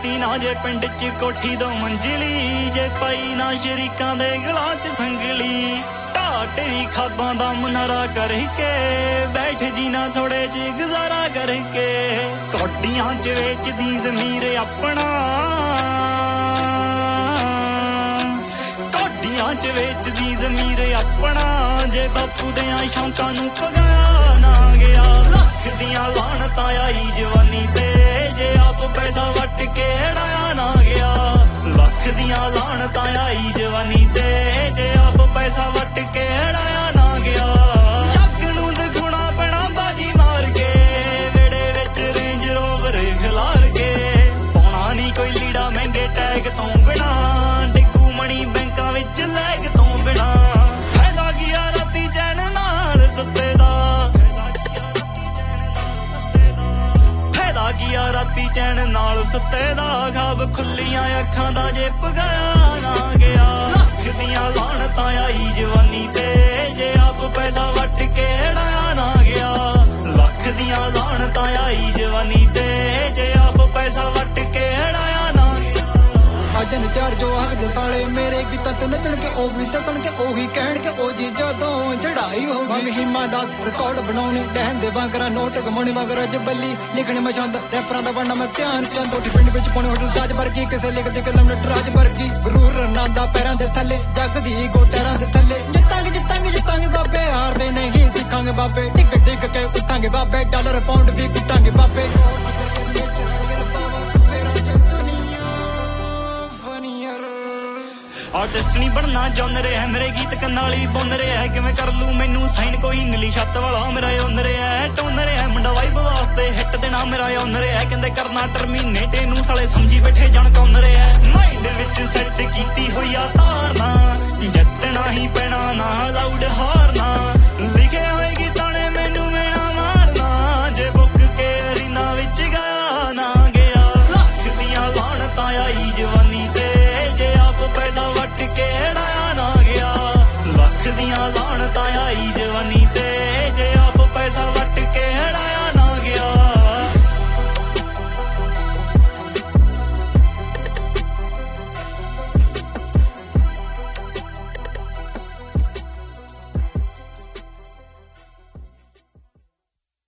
ਦਿੱਤੀ ਨਾ ਜੇ ਪਿੰਡ 'ਚ ਕੋਠੀ 2 ਮੰਜ਼ਲੀ, ਜੇ ਪਾਈ ਨਾ ਸ਼ਰੀਕਾਂ ਦੇ ਗਲਾਂ 'ਚ ਸੰਗਲੀ। ਢਾਟਰੀ ਖਾਬਾਂ ਦਾ ਮੁਨਾਰਾ ਕਰਕੇ ਬੈਠ ਜੀ ਨਾ ਥੋੜੇ 'ਚ ਗੁਜ਼ਾਰਾ ਕਰਕੇ। ਕੋਡੀਆਂ 'ਚ ਵੇਚਦੀ ਜ਼ਮੀਰ ਆਪਣਾ, ਕੋਡੀਆਂ 'ਚ ਵੇਚਦੀ ਜ਼ਮੀਰ ਆਪਣਾ। ਜੇ ਬਾਪੂ ਦਿਆਂ ਸ਼ੌਂਕਾਂ ਨੂੰ ਪਗਾਇਆ ਨਾ ਗਿਆ, ਲੱਖ ਦੀਆਂ ਲਾਹਣਤਾਂ ਆਈ ਜਵਾਨੀ ਤੇ। ਜੇ ਆਪ ਪੈਸਾ ਵੱਟ ਕੇ ਅੜਾਇਆ ਨਾ ਗਿਆ, ਲੱਖ ਦੀਆਂ ਲਾਹਣਤਾਂ ਆਈ ਜਵਾਨੀ ਤੇ। ਜੇ ਆਪ ਪੈਸਾ ਵੱਟ ਕੇ ਅੜਾਇਆ ਨਾ ਗਿਆ, ਜੱਗ ਨੂੰ ਦਿਖਾਉਣਾ ਪੈਣਾ ਬਾਜੀ ਮਾਰ ਕੇ। ਵਿਹੜੇ ਵਿੱਚ ਰੇਂਜ ਰੋਵਰ ਖਿਲਾਰ ਕੇ, ਪਾਉਣਾ ਨੀ ਕੋਈ ਲੀੜਾ ਮਹਿੰਗੇ ਟੈਗ ਤੋਂ ਬਿਨਾ, ਡਿੱਗੂ ਮਣੀ ਬੈਂਕਾਂ ਵਿੱਚ ਲੈਗ ਤੋਂ ਬਿਨਾ। ਫਾਇਦਾ ਕੀ ਆ ਰਾਤੀ ਚੈਨ ਨਾਲ ਸੁੱਤੇ ਦਾ, ਫਾਇਦਾ ਕੀ ਆ ਰਾਤੀ ਚੈਨ ਨਾਲ ਸੁੱਤੇ ਦਾ। ਖਾਬ ਖੁੱਲੀਆਂ ਅੱਖਾਂ ਦਾ ਜੇ ਪਗਾਇਆ ਨਾ ਗਿਆ, ਲੱਖ ਦੀਆਂ ਲਾਹਣਤਾਂ ਆਈ ਜਵਾਨੀ ਤੇ। ਜੇ ਆਪ ਪੈਸਾ ਵੱਟ ਕੇ ਅੜਾਇਆ ਨਾ ਗਿਆ, ਲੱਖ ਦੀਆਂ ਲਾਹਣਤਾਂ ਆਈ ਜਵਾਨੀ ਤੇ। ਜੇ ਆਪ ਪੈਸਾ ਵੱਟ ਕੇ ਅੜਾਇਆ ਨਾ ਗਿਆ। ਅੱਜ ਨੂੰ ਚਾਰ ਜੋ ਹੱਕਦੇ ਸਾਲੇ ਮੇਰੇ ਗੀਤਾਂ ਤੇ ਨੱਚਣ ਕੇ, ਉਹ ਵੀ ਦੱਸਣ ਕੇ, ਉਹੀ ਕਹਿਣ ਕੇ ਉਹ ਜੀ ਜਦੋਂ ਚੜਾਈ ਹੋ ਗਈ। ਹਿੰਮਾ 10 ਰਿਕਾਰਡ ਬਣਾਉਣੀ, ਡਹਿਨ ਦੇ ਵਾਂਗਰਾ ਨੋਟ ਗਮਾਉਣੀ ਮਗਰ ਜਬੱਲੀ ਲਿਖਣੇ ਮਛੰਦ। ਰੈਪਰਾਂ ਦਾ ਬਣਨਾ ਮੈਂ ਧਿਆਨ ਚੰਦ, ਉੱਠੀ ਪਿੰਡ ਵਿੱਚ ਪਾਉਣੀ ਹੋਟਲ ਤਾਜ ਵਰਗੀ। ਕਿਸੇ ਲਿਖਦੀ ਕਲਮ ਨਟ ਰਾਜ ਵਰਗੀ, ਗਰੂਰ ਨਾਂਦਾ ਪੈਰਾਂ ਦੇ ਥੱਲੇ, ਜੱਗ ਦੀ ਗੋਟਿਆਂ ਦੇ ਥੱਲੇ। ਜਿੱਤਾਂਗੇ ਜਿੱਤਾਂਗੇ ਜਿੱਤਾਂਗੇ ਬਾਬੇ, ਹਾਰਦੇ ਨਹੀਂ ਸਿੱਖਾਂਗੇ ਬਾਬੇ। ਡਿੱਗ ਡਿੱਗ ਕੇ ਉੱਠਾਂਗੇ ਬਾਬੇ, ਡਾਲਰ ਪਾਉਂਡ ਵੀ ਕੁੱਟਾਂਗੇ ਬਾਬੇ। ਆਰਟਿਸਟ ਨਹੀਂ ਬਣਨਾ ਚਾਹੁੰਦੇ ਰਿਹਾ, ਮੇਰੇ ਗੀਤ ਕੰਨਾਲੀ ਬੁੰਨ ਰਿਹਾ। ਕਿਵੇਂ ਕਰ ਲੂ ਮੈਨੂੰ ਸਾਈਨ ਕੋਈ ਨੀਲੀ ਛੱਤ ਵਾਲਾ ਮੇਰਾ ਓਨ ਰਿਹਾ। ਟੋਨ ਰਿਹਾ ਮੁੰਡਾ ਵਾਈਬ ਵਾਸਤੇ ਹਿੱਟ ਦੇਣਾ ਮੇਰਾ ਓਨ ਰਿਹਾ। ਕਹਿੰਦੇ ਕਰਨਾ ਟਰਮੀਨੇਟ ਇਹਨੂੰ ਸਾਲੇ ਸਮਝੀ ਬੈਠੇ ਜਾਣ ਕੌਣ ਰਿਹਾ। ਮਾਈਂਡ ਵਿੱਚ ਸੈੱਟ ਕੀਤੀ ਹੋਈ ਆ ਧਾਰਨਾ, ਜਿੱਤਣਾ ਹੀ ਪੈਣਾ ਨਾ